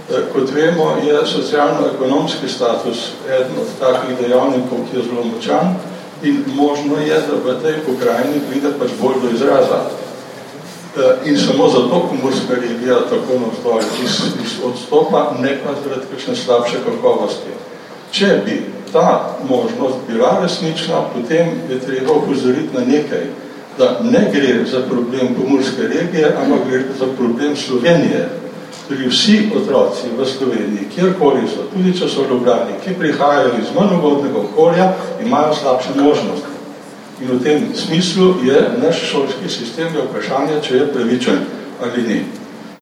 Kot vemo, je socialno-ekonomski status eden od takih dejavnikov, ki je zelo močan in možno je, da v tej pokrajini pride pač bolj do izraza. In samo zato pomurska regija tako navzdolj odstopa, ne pa zaradi kakšne slabše kakovosti. Če bi ta možnost bila resnična, potem je treba opozoriti na nekaj, da ne gre za problem pomurske regije, ampak gre za problem Slovenije. Torej vsi otroci v Sloveniji, kjerkoli so, tudi če so Ljubljani, ki prihajajo iz manj ugodnega okolja, imajo slabše možnosti. In v tem smislu je naš šolski sistem vprašanje, če je pravičen ali ni.